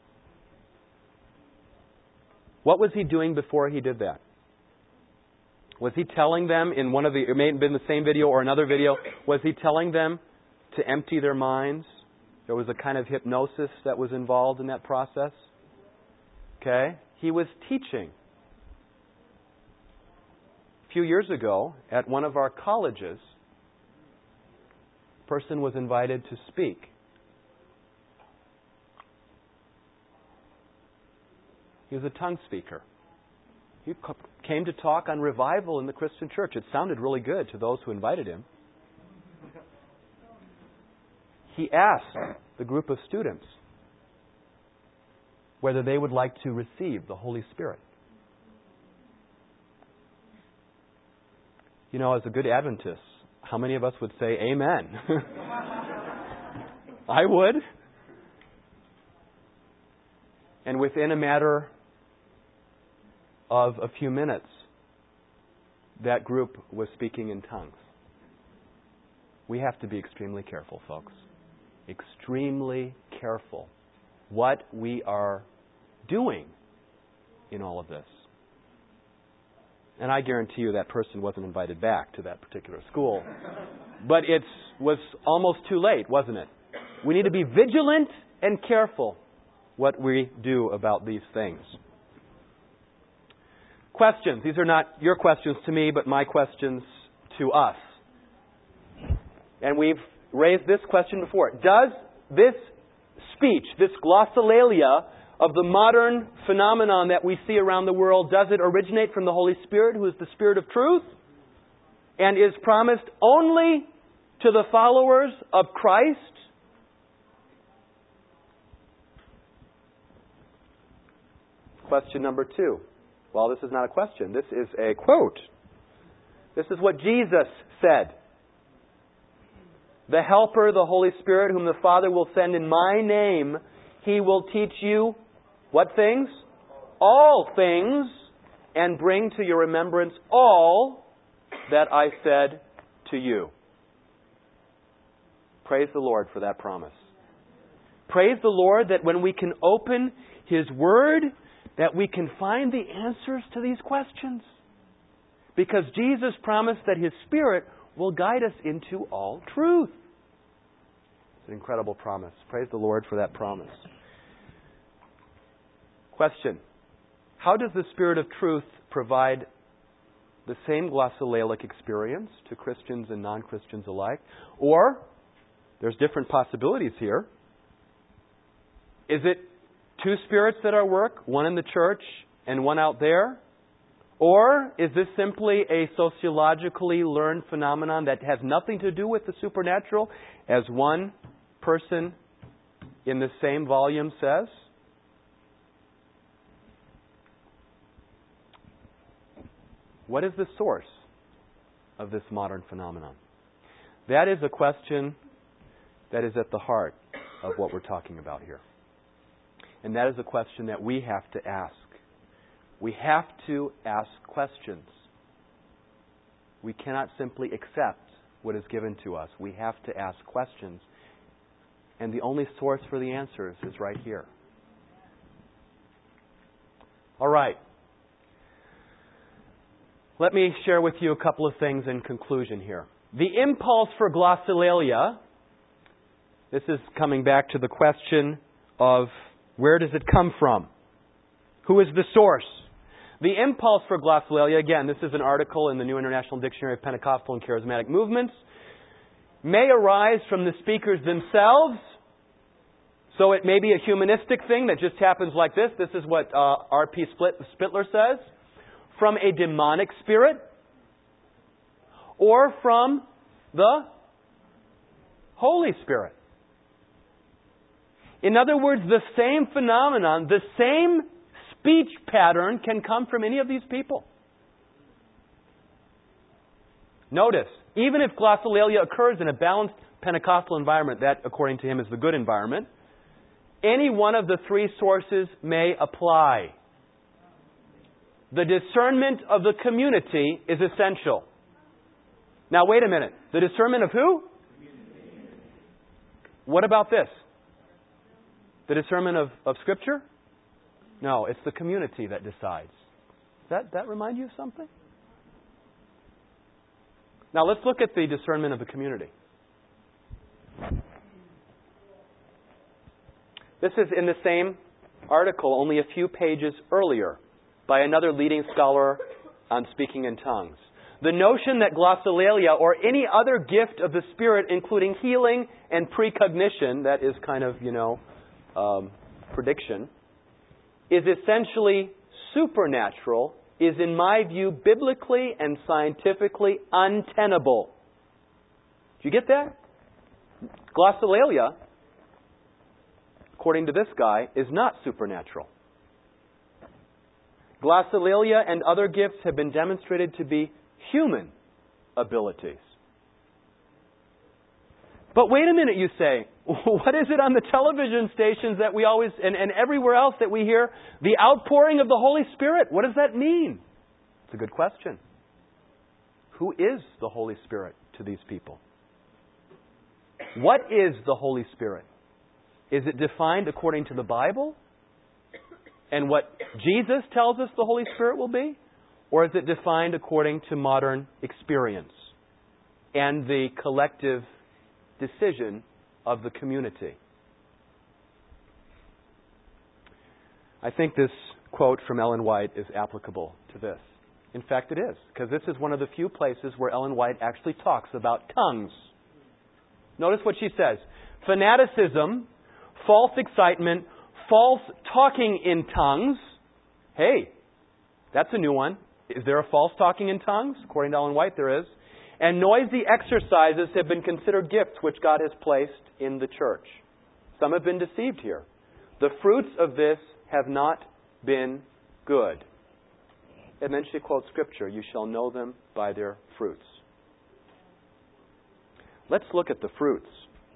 What was he doing before he did that? Was he telling them in one of the, it may have been the same video or another video, was he telling them to empty their minds? There was a kind of hypnosis that was involved in that process. Okay? He was teaching. A few years ago, at one of our colleges, a person was invited to speak. He was a tongue speaker. He came to talk on revival in the Christian church. It sounded really good to those who invited him. He asked the group of students whether they would like to receive the Holy Spirit. You know, as a good Adventist, how many of us would say amen? I would. And within a matter of a few minutes, that group was speaking in tongues. We have to be extremely careful, folks. Extremely careful what we are doing in all of this. And I guarantee you that person wasn't invited back to that particular school. But it was almost too late, wasn't it? We need to be vigilant and careful what we do about these things. Questions. These are not your questions to me, but my questions to us. And we've raised this question before. Does this speech, this glossolalia of the modern phenomenon that we see around the world, does it originate from the Holy Spirit, who is the Spirit of truth, and is promised only to the followers of Christ? Question number two. Well, this is not a question. This is a quote. This is what Jesus said. The Helper, the Holy Spirit, whom the Father will send in my name, He will teach you what things? All things, and bring to your remembrance all that I said to you. Praise the Lord for that promise. Praise the Lord that when we can open His Word, that we can find the answers to these questions. Because Jesus promised that His Spirit will guide us into all truth. It's an incredible promise. Praise the Lord for that promise. Question. How does the Spirit of truth provide the same glossolalic experience to Christians and non-Christians alike? Or, there's different possibilities here. Is it two spirits that are at work, one in the church and one out there? Or is this simply a sociologically learned phenomenon that has nothing to do with the supernatural, as one person in the same volume says? What is the source of this modern phenomenon? That is a question that is at the heart of what we're talking about here. And that is a question that we have to ask. We have to ask questions. We cannot simply accept what is given to us. We have to ask questions. And the only source for the answers is right here. All right. Let me share with you a couple of things in conclusion here. The impulse for glossolalia, this is coming back to the question of where does it come from? Who is the source? The impulse for glossolalia, again, this is an article in the New International Dictionary of Pentecostal and Charismatic Movements, may arise from the speakers themselves. So it may be a humanistic thing that just happens like this. This is what uh, R P Spittler says. From a demonic spirit, or from the Holy Spirit. In other words, the same phenomenon, the same speech pattern can come from any of these people. Notice, even if glossolalia occurs in a balanced Pentecostal environment, that, according to him, is the good environment, any one of the three sources may apply. The discernment of the community is essential. Now, wait a minute. The discernment of who? Community. What about this? The discernment of, of Scripture? No, it's the community that decides. Does that, that remind you of something? Now, let's look at the discernment of the community. This is in the same article, only a few pages earlier, by another leading scholar on speaking in tongues. The notion that glossolalia or any other gift of the Spirit, including healing and precognition, that is kind of, you know, um, prediction, is essentially supernatural, is in my view biblically and scientifically untenable. Do you get that? Glossolalia, according to this guy, is not supernatural. Glossolalia and other gifts have been demonstrated to be human abilities. But wait a minute, you say. What is it on the television stations that we always, and, and everywhere else that we hear, the outpouring of the Holy Spirit? What does that mean? It's a good question. Who is the Holy Spirit to these people? What is the Holy Spirit? Is it defined according to the Bible? And what Jesus tells us the Holy Spirit will be? Or is it defined according to modern experience and the collective decision of the community? I think this quote from Ellen White is applicable to this. In fact, it is, because this is one of the few places where Ellen White actually talks about tongues. Notice what she says. Fanaticism, false excitement, false talking in tongues. Hey, that's a new one. Is there a false talking in tongues? According to Ellen White, there is. And noisy exercises have been considered gifts which God has placed in the church. Some have been deceived here. The fruits of this have not been good. And then she quotes Scripture, you shall know them by their fruits. Let's look at the fruits.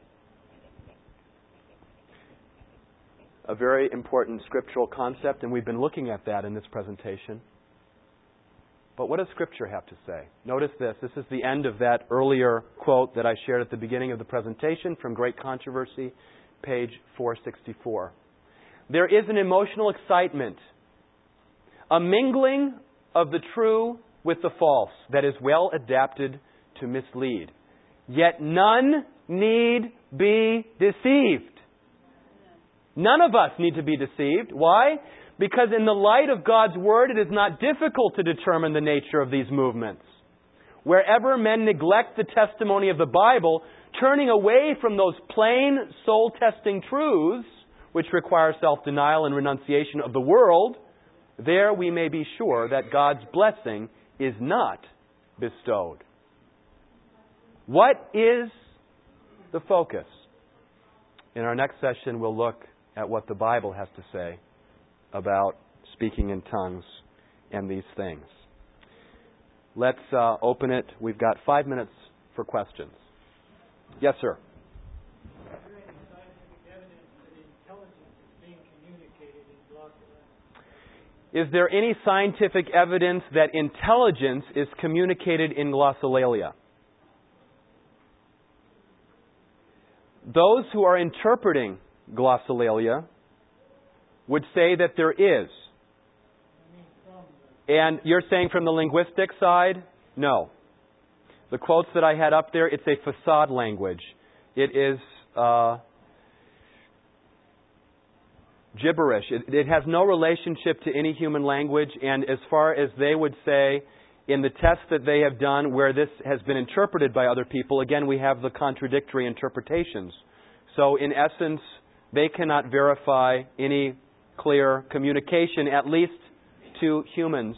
A very important scriptural concept, and we've been looking at that in this presentation. But what does Scripture have to say? Notice this. This is the end of that earlier quote that I shared at the beginning of the presentation from Great Controversy, page four sixty-four. There is an emotional excitement, a mingling of the true with the false that is well adapted to mislead. Yet none need be deceived. None of us need to be deceived. Why? Because in the light of God's Word, it is not difficult to determine the nature of these movements. Wherever men neglect the testimony of the Bible, turning away from those plain, soul-testing truths, which require self-denial and renunciation of the world, there we may be sure that God's blessing is not bestowed. What is the focus? In our next session, we'll look at what the Bible has to say about speaking in tongues and these things. Let's uh, open it. We've got five minutes for questions. Yes, sir. Is there any scientific evidence that intelligence is communicated in glossolalia? Those who are interpreting glossolalia would say that there is. And you're saying from the linguistic side? No. The quotes that I had up there, it's a facade language. It is uh, gibberish. It, it has no relationship to any human language. And as far as they would say, in the tests that they have done where this has been interpreted by other people, again, we have the contradictory interpretations. So in essence, they cannot verify any clear communication, at least to humans.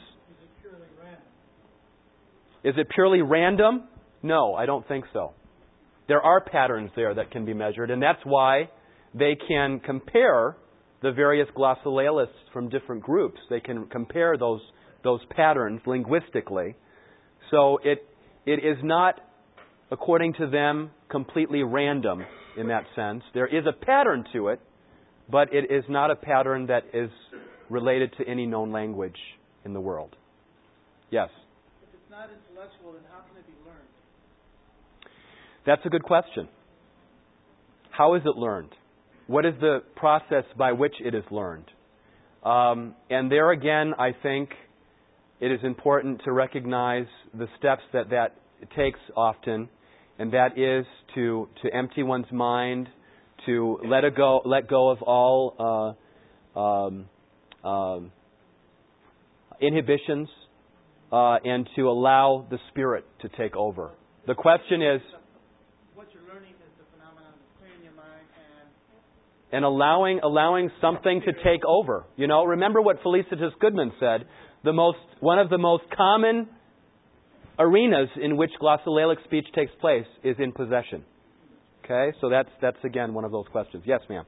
Is it purely random? No, I don't think so. There are patterns there that can be measured, and that's why they can compare the various glossolalists from different groups. They can compare those those patterns linguistically. So it it is not, according to them, completely random in that sense. There is a pattern to it, but it is not a pattern that is related to any known language in the world. Yes? If it's not intellectual, then how can it be learned? That's a good question. How is it learned? What is the process by which it is learned? Um, and there again, I think it is important to recognize the steps that that takes often, and that is to to empty one's mind, to let it go, let go of all uh, um, um, inhibitions, uh, and to allow the Spirit to take over. The question is, what you're learning is the phenomenon of clearing your mind and and allowing allowing something to take over. You know, remember what Felicitas Goodman said. The most one of the most common arenas in which glossolalic speech takes place is in possession. Okay, so that's that's again one of those questions. Yes, ma'am.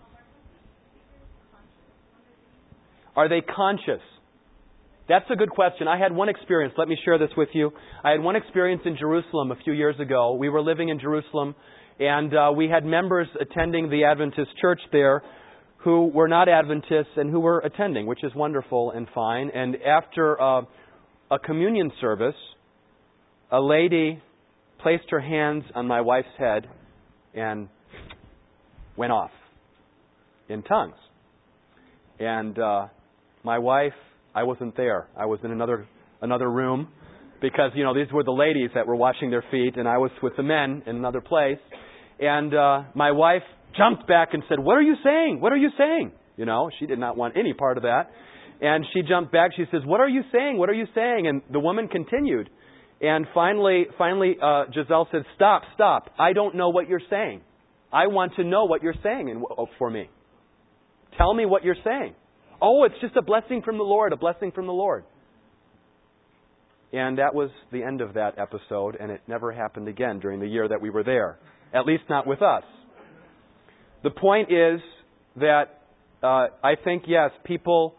Are they conscious? That's a good question. I had one experience. Let me share this with you. I had one experience in Jerusalem a few years ago. We were living in Jerusalem, and uh, we had members attending the Adventist church there who were not Adventists and who were attending, which is wonderful and fine. And after uh, a communion service, a lady placed her hands on my wife's head and went off in tongues. And uh, my wife, I wasn't there. I was in another another room because, you know, these were the ladies that were washing their feet, and I was with the men in another place. And uh, my wife jumped back and said, "What are you saying? What are you saying?" You know, she did not want any part of that. And she jumped back. She says, "What are you saying? What are you saying?" And the woman continued. And finally, finally, uh, Giselle said, "Stop, stop. I don't know what you're saying. I want to know what you're saying and for me. Tell me what you're saying." "Oh, it's just a blessing from the Lord, a blessing from the Lord." And that was the end of that episode, and it never happened again during the year that we were there. At least not with us. The point is that uh, I think, yes, people,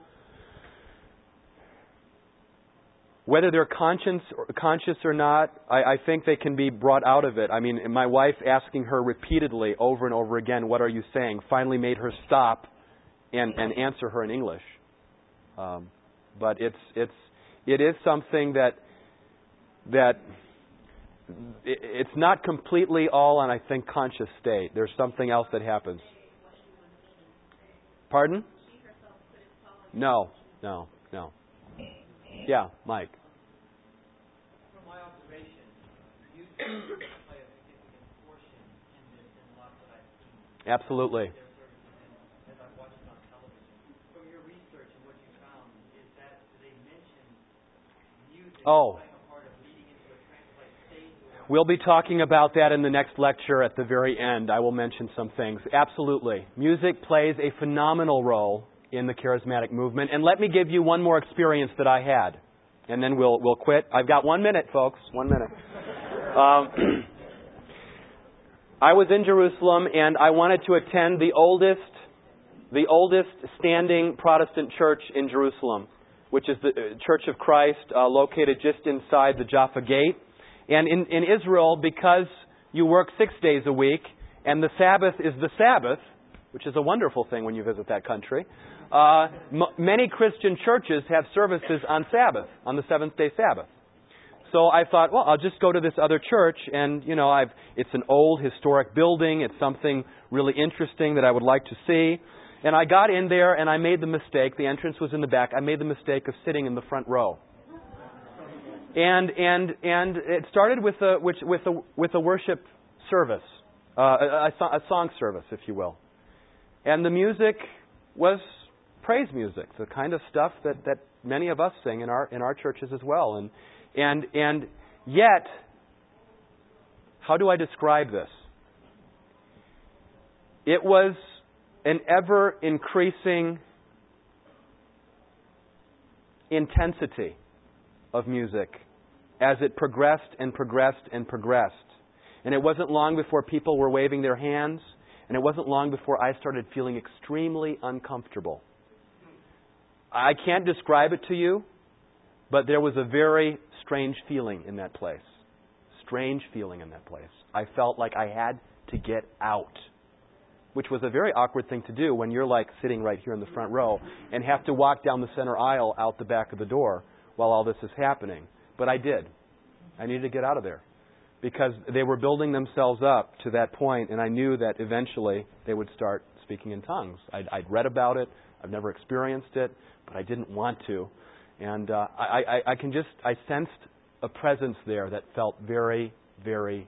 whether they're conscious or, conscious or not, I, I think they can be brought out of it. I mean, my wife asking her repeatedly over and over again, "What are you saying?" finally made her stop and, and answer her in English. Um, but it's it's it is something that that it, it's not completely all on, I think, conscious state. There's something else that happens. Pardon? No, no, no. Yeah, Mike. From my observation, you play a significant portion in this in a lot that I've seen. Absolutely. Their services and as I've watched it on television. From your research and what Oh. We'll be talking about that in the next lecture at the very end. I will mention some things. Absolutely. Music plays a phenomenal role in the charismatic movement. And let me give you one more experience that I had. And then we'll we'll quit. I've got one minute, folks. One minute. Um, I was in Jerusalem, and I wanted to attend the oldest, the oldest standing Protestant church in Jerusalem, which is the Church of Christ, uh, located just inside the Jaffa Gate. And in, in Israel, because you work six days a week, and the Sabbath is the Sabbath, which is a wonderful thing when you visit that country, uh, m- many Christian churches have services on Sabbath, on the seventh-day Sabbath. So I thought, well, I'll just go to this other church, and, you know, I've it's an old historic building. It's something really interesting that I would like to see. And I got in there, and I made the mistake. The entrance was in the back. I made the mistake of sitting in the front row. And and and it started with a with with a with a worship service, uh, a, a song service, if you will. And the music was praise music, the kind of stuff that, that many of us sing in our in our churches as well. And and and yet, how do I describe this? It was an ever increasing intensity of music as it progressed and progressed and progressed. And it wasn't long before people were waving their hands, and it wasn't long before I started feeling extremely uncomfortable. I can't describe it to you, but there was a very strange feeling in that place. Strange feeling in that place. I felt like I had to get out, which was a very awkward thing to do when you're like sitting right here in the front row and have to walk down the center aisle out the back of the door while all this is happening. But I did. I needed to get out of there because they were building themselves up to that point, and I knew that eventually they would start speaking in tongues. I'd, I'd read about it. I've never experienced it, but I didn't want to. And uh, I, I, I can just, I sensed a presence there that felt very, very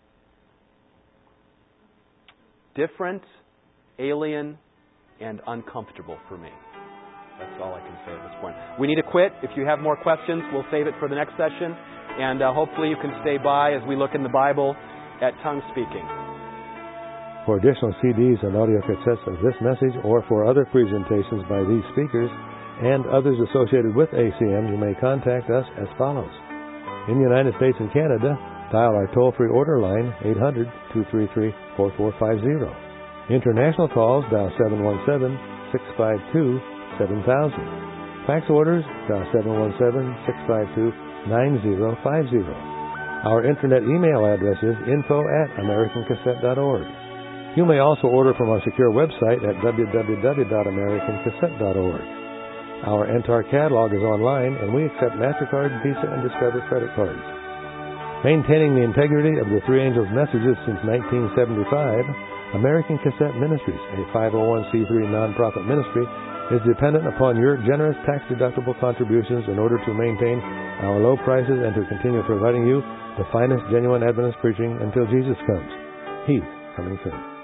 different, alien, and uncomfortable for me. That's all I can say at this point. We need to quit. If you have more questions, we'll save it for the next session. And uh, hopefully you can stay by as we look in the Bible at tongue speaking. For additional C Ds and audio cassettes of this message or for other presentations by these speakers and others associated with A C M, you may contact us as follows. In the United States and Canada, dial our toll-free order line eight hundred, two three three, four four five zero. International calls, dial seven one seven, six five two, seven thousand. Fax orders, dial seven one seven, six five two, nine zero five zero. Our internet email address is info at american cassette dot org. You may also order from our secure website at w w w dot american cassette dot org. Our entire catalog is online, and we accept MasterCard, Visa, and Discover credit cards. Maintaining the integrity of the Three Angels messages since nineteen seventy-five, American Cassette Ministries, a five oh one c three nonprofit ministry, is dependent upon your generous tax-deductible contributions in order to maintain our low prices and to continue providing you the finest genuine Adventist preaching until Jesus comes. He's coming soon.